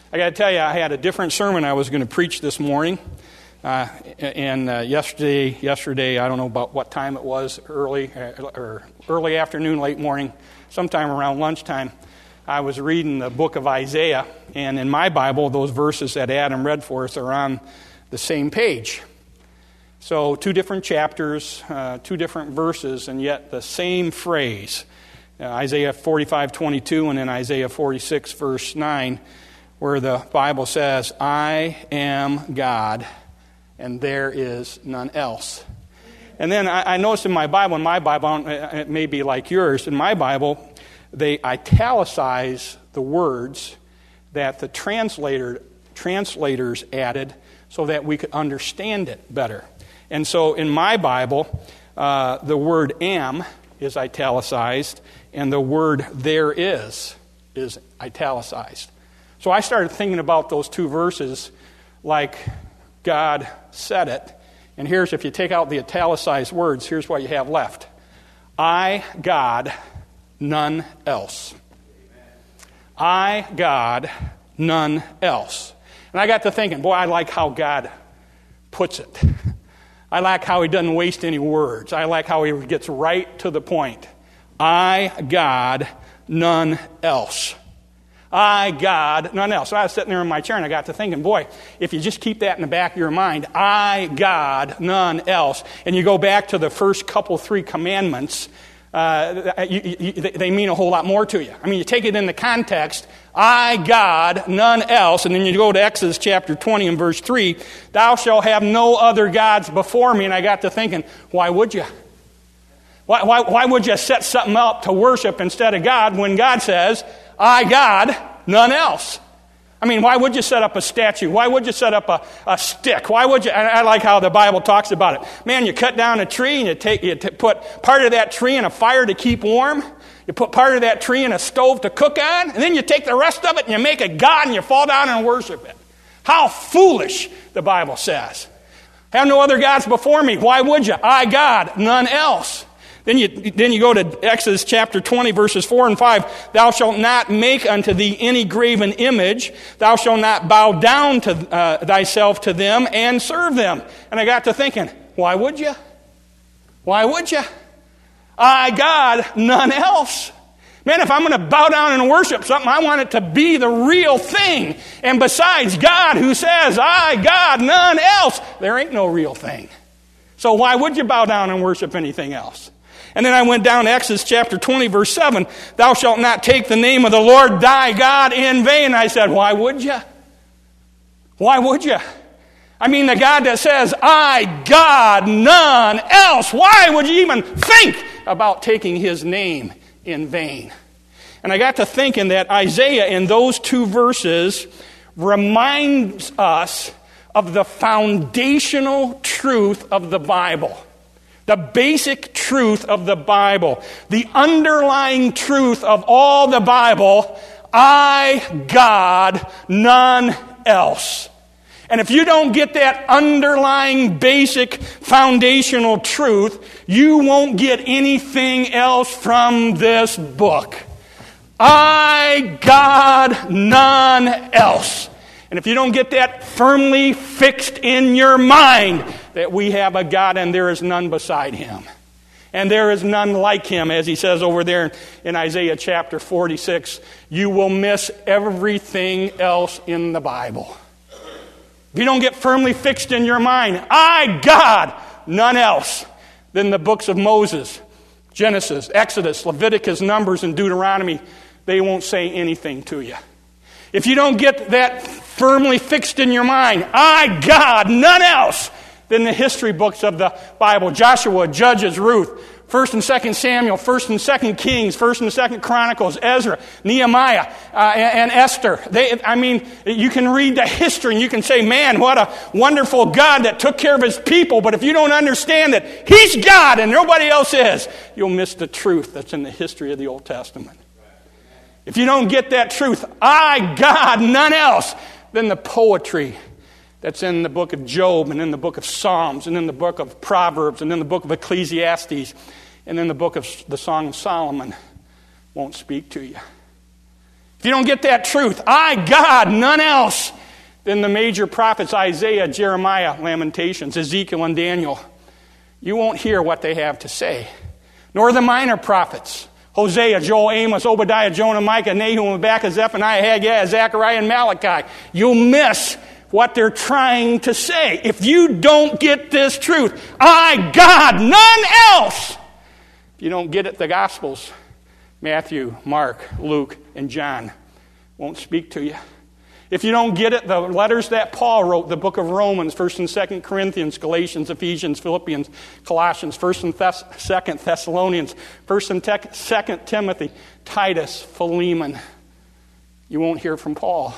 I got to tell you, I had a different sermon I was going to preach this morning. Yesterday, I don't know about what time it was, early afternoon, late morning, sometime around lunchtime, I was reading the book of Isaiah, and in my Bible, those verses that Adam read for us are on the same page. So 2 different chapters, 2 different verses, and yet the same phrase. Isaiah 45:22 and then Isaiah 46, verse 9, where the Bible says, I am God, and there is none else. And then I noticed in my Bible, it may be like yours, in my Bible, they italicize the words that the translators added so that we could understand it better. And so in my Bible, the word am is italicized, and the word there is italicized. So I started thinking about those 2 verses like God said it. And here's, if you take out the italicized words, here's what you have left. I, God, none else. I, God, none else. And I got to thinking, boy, I like how God puts it. I like how he doesn't waste any words. I like how he gets right to the point. I, God, none else. I, God, none else. So I was sitting there in my chair and I got to thinking, boy, if you just keep that in the back of your mind, I, God, none else, and you go back to the first 3 commandments, they mean a whole lot more to you. I mean, you take it in the context, I, God, none else, and then you go to Exodus chapter 20 and verse 3, thou shalt have no other gods before me, and I got to thinking, why would you? Why would you set something up to worship instead of God when God says, I, God, none else? I mean, why would you set up a statue? Why would you set up a stick? Why would you? I like how the Bible talks about it. Man, you cut down a tree and you put part of that tree in a fire to keep warm. You put part of that tree in a stove to cook on. And then you take the rest of it and you make a god and you fall down and worship it. How foolish, the Bible says. Have no other gods before me. Why would you? I, God, none else. Then you go to Exodus chapter 20, verses 4 and 5. Thou shalt not make unto thee any graven image. Thou shalt not bow down to thyself to them and serve them. And I got to thinking, why would you? Why would you? I, God, none else. Man, if I'm going to bow down and worship something, I want it to be the real thing. And besides God, who says, I, God, none else, there ain't no real thing. So why would you bow down and worship anything else? And then I went down to Exodus chapter 20, verse 7. Thou shalt not take the name of the Lord thy God in vain. And I said, why would you? Why would you? I mean, the God that says, I, God, none else. Why would you even think about taking his name in vain? And I got to thinking that Isaiah in those 2 verses reminds us of the foundational truth of the Bible. The basic truth of the Bible, the underlying truth of all the Bible, I, God, none else. And if you don't get that underlying basic foundational truth, you won't get anything else from this book. I, God, none else. And if you don't get that firmly fixed in your mind, that we have a God and there is none beside him. And there is none like him, as he says over there in Isaiah chapter 46, you will miss everything else in the Bible. If you don't get firmly fixed in your mind, I, God, none else, then the books of Moses, Genesis, Exodus, Leviticus, Numbers, and Deuteronomy, they won't say anything to you. If you don't get that firmly fixed in your mind, I, God, none else, then the history books of the Bible, Joshua, Judges, Ruth, 1st and 2nd Samuel, 1st and 2nd Kings, 1st and 2nd Chronicles, Ezra, Nehemiah, and Esther. You can read the history and you can say, man, what a wonderful God that took care of his people. But if you don't understand that he's God and nobody else is, you'll miss the truth that's in the history of the Old Testament. If you don't get that truth, I, God, none else, then the poetry that's in the book of Job and in the book of Psalms and in the book of Proverbs and in the book of Ecclesiastes and in the book of the Song of Solomon won't speak to you. If you don't get that truth, I, God, none else, then the major prophets, Isaiah, Jeremiah, Lamentations, Ezekiel, and Daniel, you won't hear what they have to say. Nor the minor prophets, Hosea, Joel, Amos, Obadiah, Jonah, Micah, Nahum, Habakkuk, Zephaniah, Haggai, Zechariah, and Malachi. You'll miss what they're trying to say. If you don't get this truth, I, God, none else. If you don't get it, the Gospels, Matthew, Mark, Luke, and John won't speak to you. If you don't get it, the letters that Paul wrote, the book of Romans, 1st and 2nd Corinthians, Galatians, Ephesians, Philippians, Colossians, 1st and 2nd Thessalonians, 1st and 2nd Timothy, Titus, Philemon, you won't hear from Paul.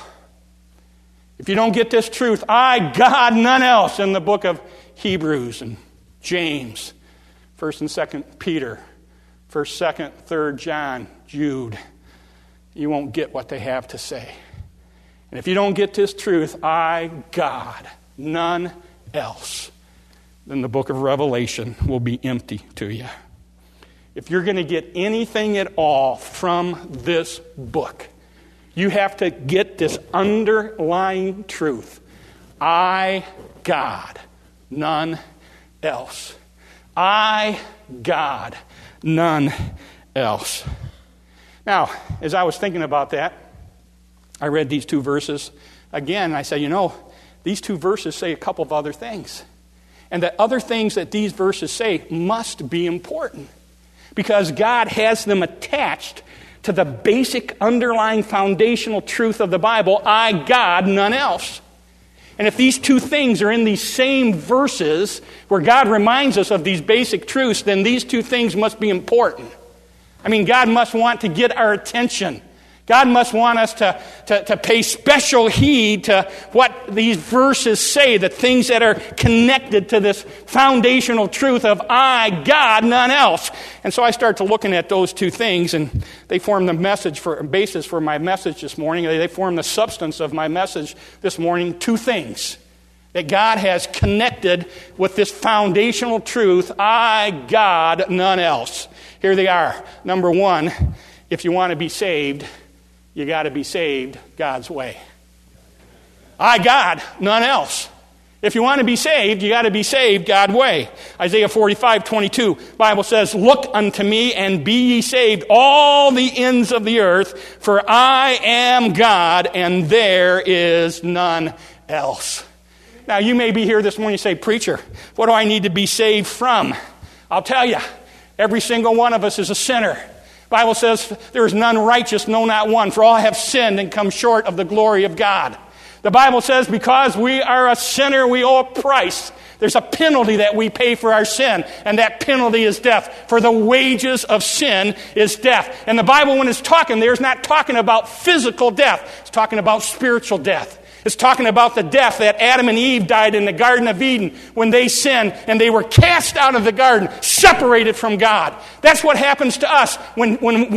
If you don't get this truth, I, God, none else, in the book of Hebrews and James, 1st and 2nd Peter, 1st, 2nd, 3rd John, Jude, you won't get what they have to say. And if you don't get this truth, I, God, none else, then the book of Revelation will be empty to you. If you're going to get anything at all from this book, you have to get this underlying truth. I, God, none else. I, God, none else. Now, as I was thinking about that, I read these two verses again, and I said, these two verses say a couple of other things. And the other things that these verses say must be important, because God has them attached to the basic underlying foundational truth of the Bible, I, God, none else. And if these two things are in these same verses where God reminds us of these basic truths, then these two things must be important. God must want to get our attention. God must want us to pay special heed to what these verses say, the things that are connected to this foundational truth of I, God, none else. And so I start to looking at those two things, and they form the basis for my message this morning. They form the substance of my message this morning. Two things that God has connected with this foundational truth, I, God, none else. Here they are. Number one, if you want to be saved, you got to be saved God's way. I, God, none else. If you want to be saved, you got to be saved God's way. Isaiah 45:22, Bible says, look unto me and be ye saved, all the ends of the earth, for I am God and there is none else. Now, you may be here this morning and say, preacher, what do I need to be saved from? I'll tell you, every single one of us is a sinner. The Bible says, there is none righteous, no, not one, for all have sinned and come short of the glory of God. The Bible says, because we are a sinner, we owe a price. There's a penalty that we pay for our sin, and that penalty is death. For the wages of sin is death. And the Bible, when it's talking there, is not talking about physical death. It's talking about spiritual death. It's talking about the death that Adam and Eve died in the Garden of Eden when they sinned and they were cast out of the garden, separated from God. That's what happens to us when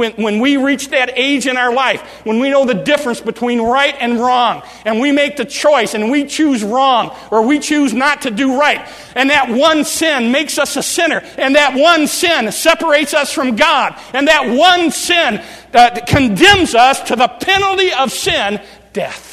we reach that age in our life, when we know the difference between right and wrong, and we make the choice and we choose wrong or we choose not to do right. And that one sin makes us a sinner, and that one sin separates us from God, and that one sin condemns us to the penalty of sin, death.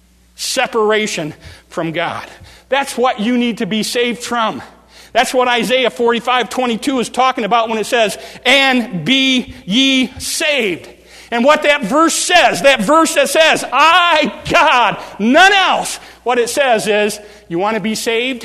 Separation from God. That's what you need to be saved from. That's what Isaiah 45:22 is talking about when it says, and be ye saved. And what that verse says, that verse that says, I, God, none else, what it says is, you want to be saved?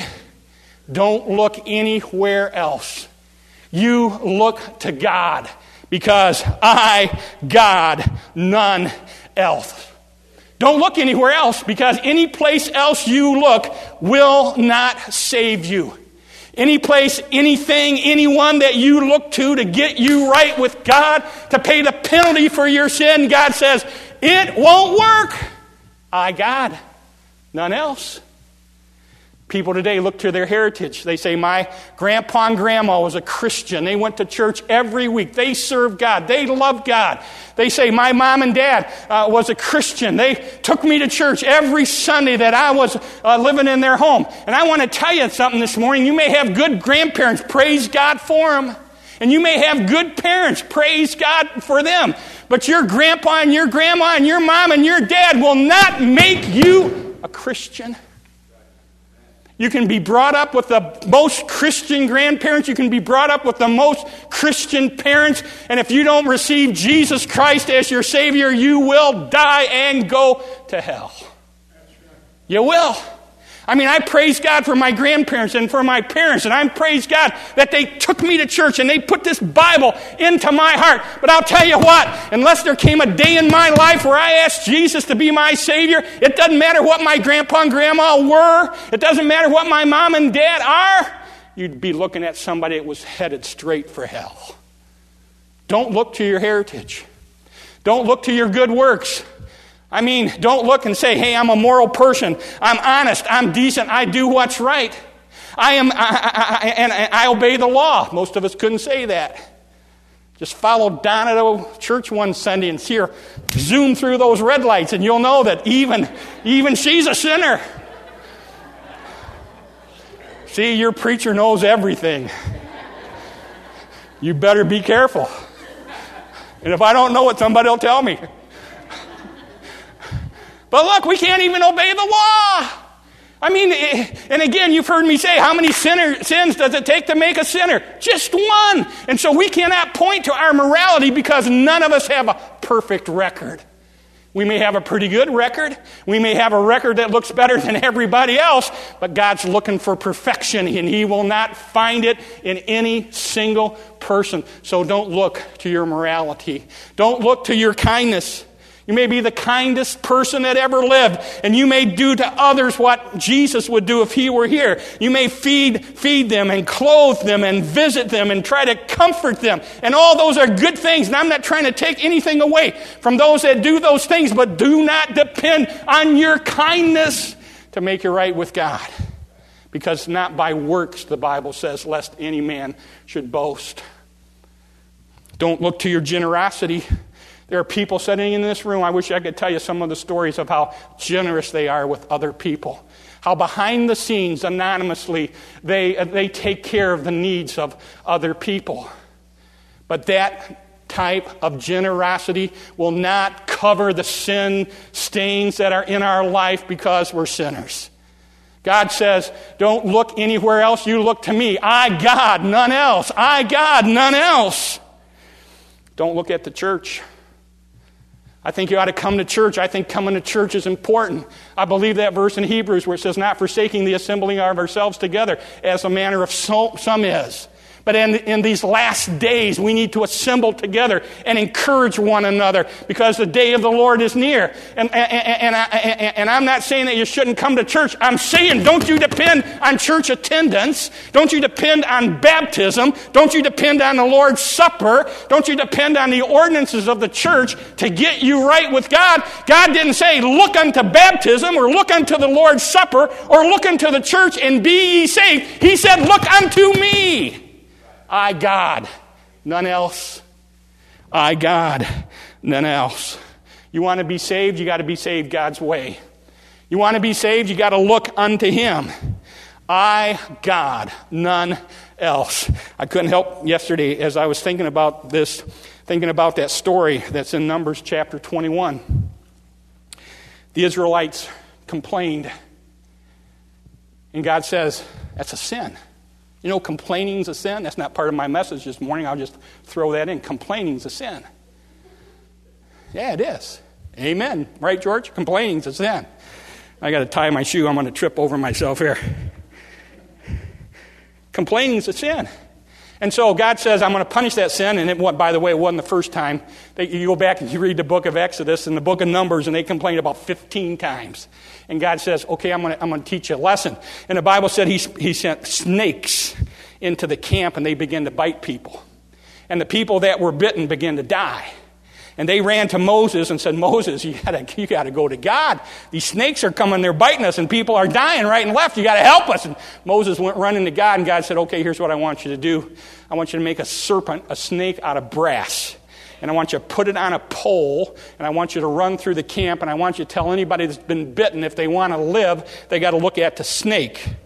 Don't look anywhere else. You look to God, because I, God, none else. Don't look anywhere else, because any place else you look will not save you. Any place, anything, anyone that you look to get you right with God, to pay the penalty for your sin, God says, it won't work. I, God, none else. People today look to their heritage. They say, my grandpa and grandma was a Christian. They went to church every week. They served God. They loved God. They say, my mom and dad was a Christian. They took me to church every Sunday that I was living in their home. And I want to tell you something this morning. You may have good grandparents. Praise God for them. And you may have good parents. Praise God for them. But your grandpa and your grandma and your mom and your dad will not make you a Christian. You can be brought up with the most Christian grandparents. You can be brought up with the most Christian parents. And if you don't receive Jesus Christ as your Savior, you will die and go to hell. You will. I mean, I praise God for my grandparents and for my parents, and I praise God that they took me to church and they put this Bible into my heart. But I'll tell you what, unless there came a day in my life where I asked Jesus to be my Savior, it doesn't matter what my grandpa and grandma were, it doesn't matter what my mom and dad are, you'd be looking at somebody that was headed straight for hell. Don't look to your heritage. Don't look to your good works. I mean, don't look and say, hey, I'm a moral person. I'm honest. I'm decent. I do what's right. I obey the law. Most of us couldn't say that. Just follow Donna to church one Sunday and see her zoom through those red lights, and you'll know that even she's a sinner. See, your preacher knows everything. You better be careful. And if I don't know it, somebody will tell me. But look, we can't even obey the law. I mean, and again, you've heard me say, how many sins does it take to make a sinner? Just one. And so we cannot point to our morality because none of us have a perfect record. We may have a pretty good record. We may have a record that looks better than everybody else, but God's looking for perfection, and He will not find it in any single person. So don't look to your morality. Don't look to your kindness. You may be the kindest person that ever lived, and you may do to others what Jesus would do if He were here. You may feed them and clothe them and visit them and try to comfort them. And all those are good things, and I'm not trying to take anything away from those that do those things, but do not depend on your kindness to make you right with God. Because not by works, the Bible says, lest any man should boast. Don't look to your generosity. There are people sitting in this room, I wish I could tell you some of the stories of how generous they are with other people. How behind the scenes, anonymously, they take care of the needs of other people. But that type of generosity will not cover the sin stains that are in our life because we're sinners. God says, don't look anywhere else, you look to me. I, God, none else. I, God, none else. Don't look at the church. I think you ought to come to church. I think coming to church is important. I believe that verse in Hebrews where it says, not forsaking the assembling of ourselves together as the manner of some is. But in these last days, we need to assemble together and encourage one another because the day of the Lord is near. And I'm not saying that you shouldn't come to church. I'm saying don't you depend on church attendance. Don't you depend on baptism. Don't you depend on the Lord's Supper. Don't you depend on the ordinances of the church to get you right with God. God didn't say look unto baptism or look unto the Lord's Supper or look unto the church and be ye saved. He said look unto me. I, God, none else. I, God, none else. You want to be saved, you got to be saved God's way. You want to be saved, you got to look unto Him. I, God, none else. I couldn't help yesterday as I was thinking about this, thinking about that story that's in Numbers chapter 21. The Israelites complained. And God says, that's a sin. You know, complaining is a sin. That's not part of my message this morning. I'll just throw that in. Complaining is a sin. Yeah, it is. Amen. Right, George? Complaining is a sin. I got to tie my shoe. I'm going to trip over myself here. Complaining is a sin. And so God says, I'm going to punish that sin. And by the way, it wasn't the first time. You go back and you read the book of Exodus and the book of Numbers, and they complained about 15 times. And God says, okay, I'm going to teach you a lesson. And the Bible said he sent snakes into the camp, and they began to bite people. And the people that were bitten began to die. And they ran to Moses and said, Moses, you got to go to God. These snakes are coming, they're biting us, and people are dying right and left. You got to help us. And Moses went running to God, and God said, okay, here's what I want you to do. I want you to make a serpent, a snake out of brass. And I want you to put it on a pole, and I want you to run through the camp, and I want you to tell anybody that's been bitten, if they want to live, they got to look at the snake.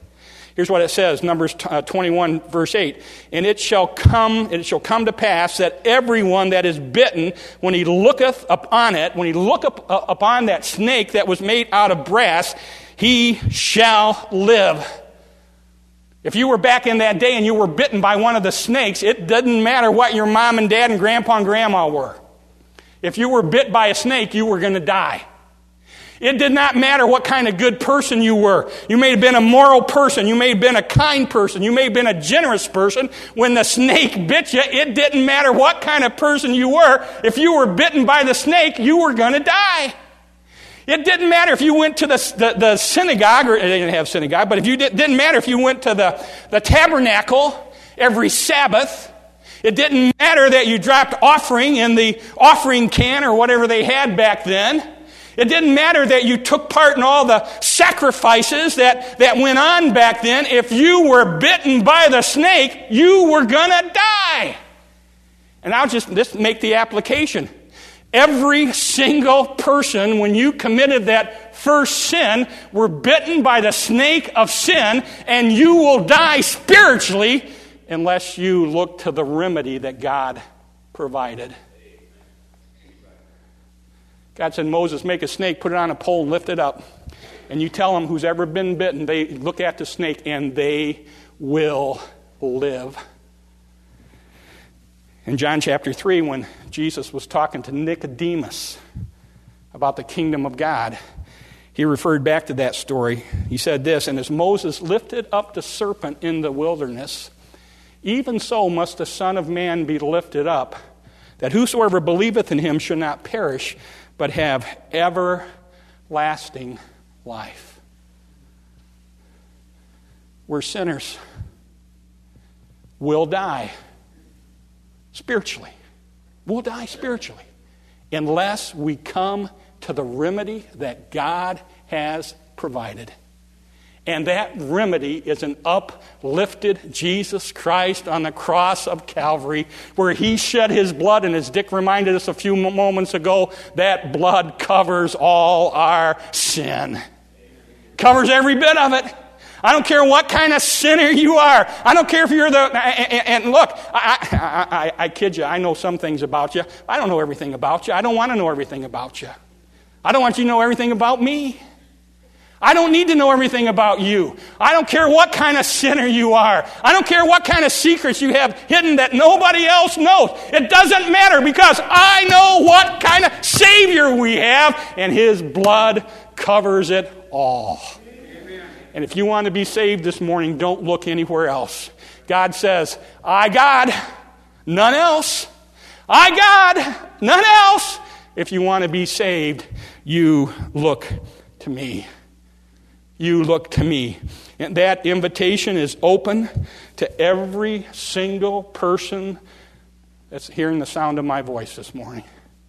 Here's what it says, Numbers 21, verse 8. And it shall come to pass that everyone that is bitten, when he looketh upon it, when he look upon that snake that was made out of brass, he shall live. If you were back in that day and you were bitten by one of the snakes, it doesn't matter what your mom and dad and grandpa and grandma were. If you were bit by a snake, you were going to die. It did not matter what kind of good person you were. You may have been a moral person. You may have been a kind person. You may have been a generous person. When the snake bit you, it didn't matter what kind of person you were. If you were bitten by the snake, you were going to die. It didn't matter if you went to the synagogue, or they didn't have synagogue, but if you didn't matter if you went to the tabernacle every Sabbath. It didn't matter that you dropped offering in the offering can or whatever they had back then. It didn't matter that you took part in all the sacrifices that went on back then. If you were bitten by the snake, you were going to die. And I'll just make the application. Every single person, when you committed that first sin, were bitten by the snake of sin, and you will die spiritually unless you look to the remedy that God provided. God said, Moses, make a snake, put it on a pole, and lift it up. And you tell them who's ever been bitten, they look at the snake, and they will live. In John chapter 3, when Jesus was talking to Nicodemus about the kingdom of God, he referred back to that story. He said this, and as Moses lifted up the serpent in the wilderness, even so must the Son of Man be lifted up, that whosoever believeth in him should not perish, but have everlasting life. We're sinners. We'll die spiritually. We'll die spiritually unless we come to the remedy that God has provided. And that remedy is an uplifted Jesus Christ on the cross of Calvary, where he shed his blood, and as Dick reminded us a few moments ago, that blood covers all our sin. Covers every bit of it. I don't care what kind of sinner you are. I don't care if you're and look, I kid you, I know some things about you. I don't know everything about you. I don't want to know everything about you. I don't want you to know everything about me. I don't need to know everything about you. I don't care what kind of sinner you are. I don't care what kind of secrets you have hidden that nobody else knows. It doesn't matter, because I know what kind of Savior we have, and his blood covers it all. Amen. And if you want to be saved this morning, don't look anywhere else. God says, I God, none else. I God, none else. If you want to be saved, you look to me. You look to me. And that invitation is open to every single person that's hearing the sound of my voice this morning.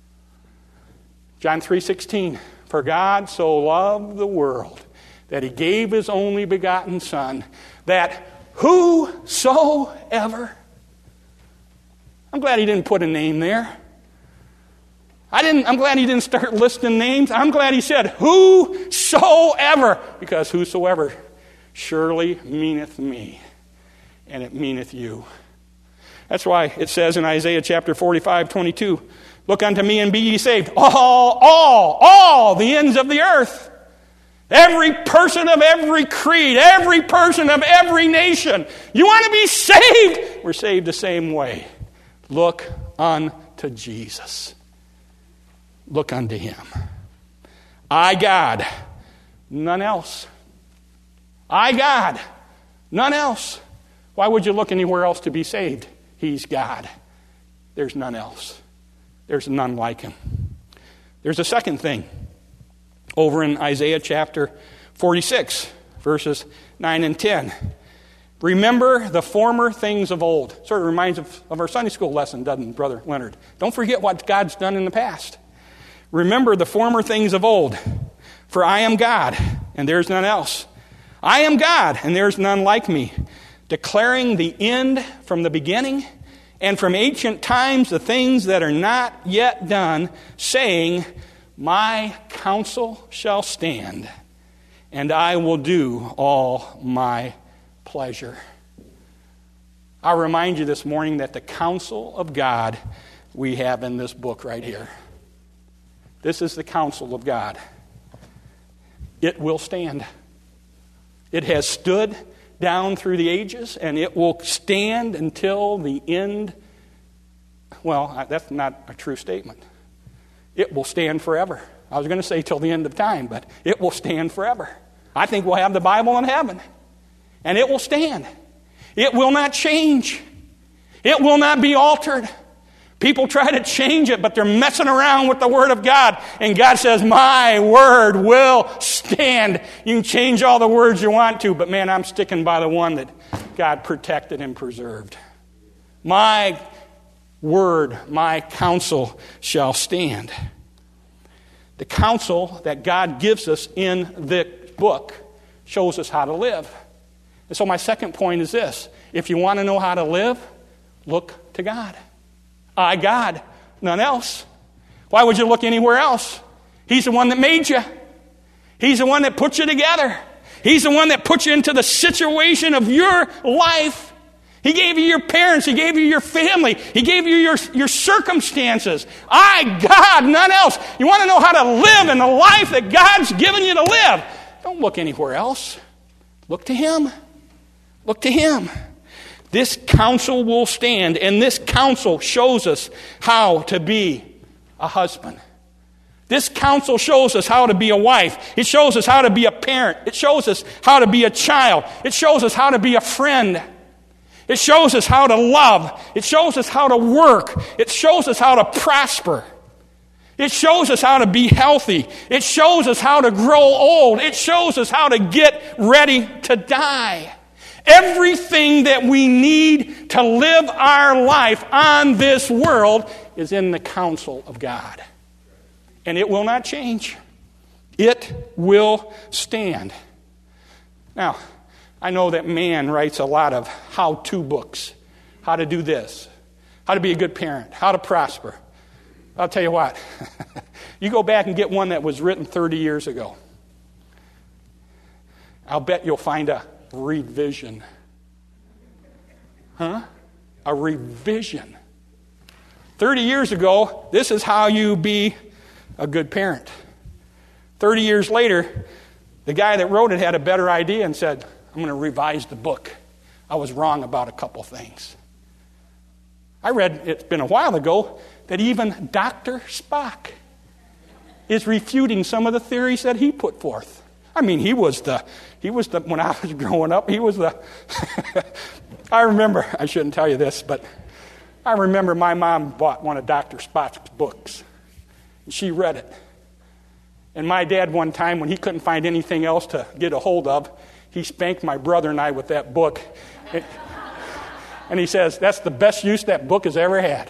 John 3:16, for God so loved the world that he gave his only begotten Son, that whosoever, I'm glad he didn't put a name there. I'm glad he didn't start listing names. I'm glad he said, whosoever, because whosoever surely meaneth me, and it meaneth you. That's why it says in Isaiah chapter 45:22, look unto me and be ye saved, all the ends of the earth. Every person of every creed, every person of every nation. You want to be saved? We're saved the same way. Look unto Jesus. Look unto him. I God, none else. I God, none else. Why would you look anywhere else to be saved? He's God. There's none else. There's none like him. There's a second thing over in Isaiah chapter 46, verses 9 and 10. Remember the former things of old. Sort of reminds of our Sunday school lesson, doesn't it, Brother Leonard? Don't forget what God's done in the past. Remember the former things of old. For I am God, and there is none else. I am God, and there is none like me, declaring the end from the beginning, and from ancient times the things that are not yet done, saying, my counsel shall stand, and I will do all my pleasure. I'll remind you this morning that the counsel of God we have in this book right here. This is the counsel of God. It will stand. It has stood down through the ages, and it will stand until the end. Well, that's not a true statement. It will stand forever. I was going to say till the end of time, but it will stand forever. I think we'll have the Bible in heaven, and it will stand. It will not change. It will not be altered. People try to change it, but they're messing around with the Word of God. And God says, my Word will stand. You can change all the words you want to, but man, I'm sticking by the one that God protected and preserved. My Word, my counsel shall stand. The counsel that God gives us in the book shows us how to live. And so my second point is this. If you want to know how to live, look to God. I, God, none else. Why would you look anywhere else? He's the one that made you. He's the one that put you together. He's the one that put you into the situation of your life. He gave you your parents. He gave you your family. He gave you your circumstances. I, God, none else. You want to know how to live in the life that God's given you to live? Don't look anywhere else. Look to Him. Look to Him. This counsel will stand, and this counsel shows us how to be a husband. This counsel shows us how to be a wife. It shows us how to be a parent. It shows us how to be a child. It shows us how to be a friend. It shows us how to love. It shows us how to work. It shows us how to prosper. It shows us how to be healthy. It shows us how to grow old. It shows us how to get ready to die. Everything that we need to live our life on this world is in the counsel of God. And it will not change. It will stand. Now, I know that man writes a lot of how-to books. How to do this. How to be a good parent. How to prosper. I'll tell you what. You go back and get one that was written 30 years ago. I'll bet you'll find a revision. A revision. 30 years ago, this is how you be a good parent. 30 years later, the guy that wrote it had a better idea and said, I'm going to revise the book. I was wrong about a couple things. I read, it's been a while ago, that even Dr. Spock is refuting some of the theories that he put forth. I mean, he was the when I was growing up, he was the, I remember, I shouldn't tell you this, but I remember my mom bought one of Dr. Spock's books. And she read it. And my dad one time, when he couldn't find anything else to get a hold of, he spanked my brother and I with that book. And he says, that's the best use that book has ever had.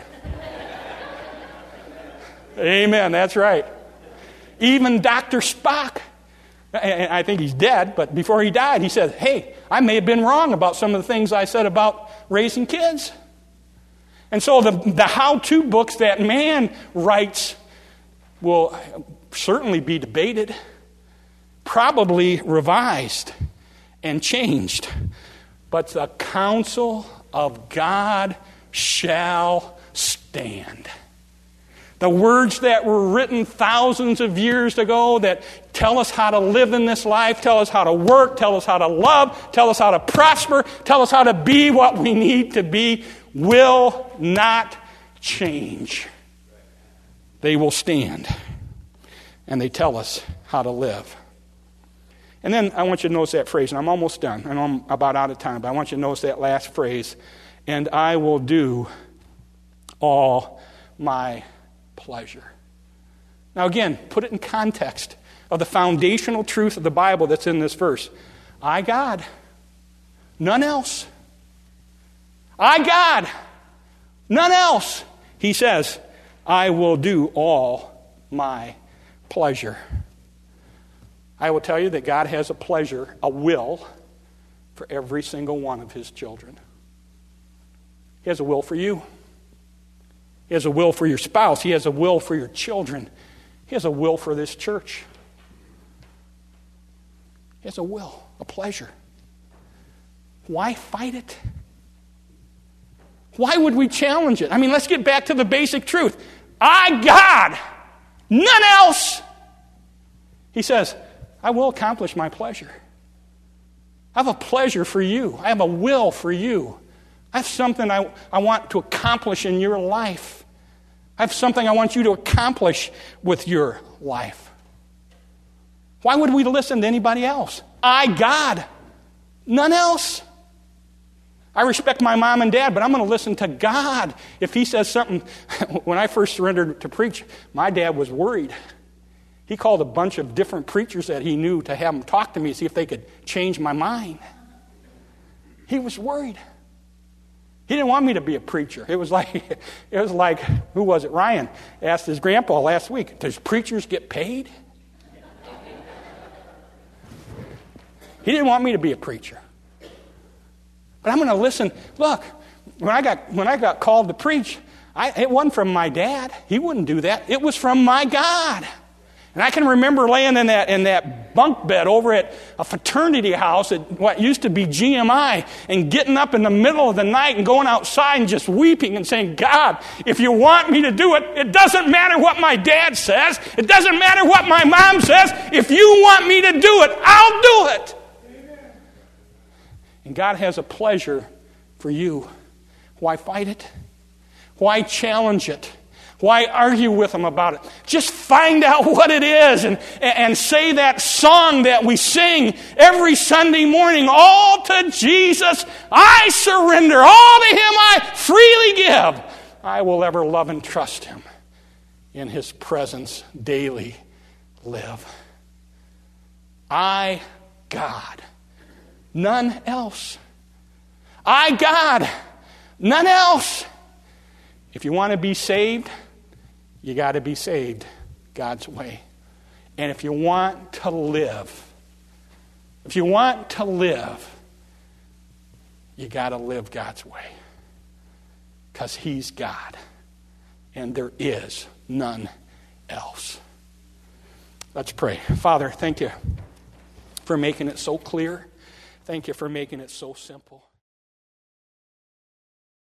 Amen, that's right. Even Dr. Spock, and I think he's dead, but before he died, he said, hey, I may have been wrong about some of the things I said about raising kids. And so the how-to books that man writes will certainly be debated, probably revised and changed. But the counsel of God shall stand. The words that were written thousands of years ago that tell us how to live in this life, tell us how to work, tell us how to love, tell us how to prosper, tell us how to be what we need to be, will not change. They will stand. And they tell us how to live. And then I want you to notice that phrase, and I'm almost done. I know I'm about out of time, but I want you to notice that last phrase. And I will do all my pleasure. Now again, put it in context of the foundational truth of the Bible that's in this verse. I, God, none else. I, God, none else. He says, I will do all my pleasure. I will tell you that God has a pleasure, a will, for every single one of His children. He has a will for you. He has a will for your spouse. He has a will for your children. He has a will for this church. He has a will, a pleasure. why fight it? Why would we challenge it? I mean, let's get back to the basic truth. I, God, none else. He says, I will accomplish my pleasure. I have a pleasure for you. I have a will for you. I have something I want to accomplish in your life. I have something I want you to accomplish with your life. Why would we listen to anybody else? I, God, none else. I respect my mom and dad, but I'm going to listen to God. If he says something, when I first surrendered to preach, my dad was worried. He called a bunch of different preachers that he knew to have them talk to me, see if they could change my mind. He was worried. He didn't want me to be a preacher. It was like, who was it? Ryan asked his grandpa last week, does preachers get paid? He didn't want me to be a preacher. But I'm going to listen. Look, when I got called to preach, it wasn't from my dad. He wouldn't do that. It was from my God. And I can remember laying in that bunk bed over at a fraternity house at what used to be GMI and getting up in the middle of the night and going outside and just weeping and saying, God, if you want me to do it, it doesn't matter what my dad says. It doesn't matter what my mom says. If you want me to do it, I'll do it. And God has a pleasure for you. Why fight it? Why challenge it? Why argue with him about it? Just find out what it is and say that song that we sing every Sunday morning. All to Jesus I surrender. All to him I freely give. I will ever love and trust him. In his presence daily live. I, God. None else. I, God, none else. If you want to be saved, you got to be saved God's way. And if you want to live, you got to live God's way. Because he's God. And there is none else. Let's pray. Father, thank you for making it so clear. Thank you for making it so simple.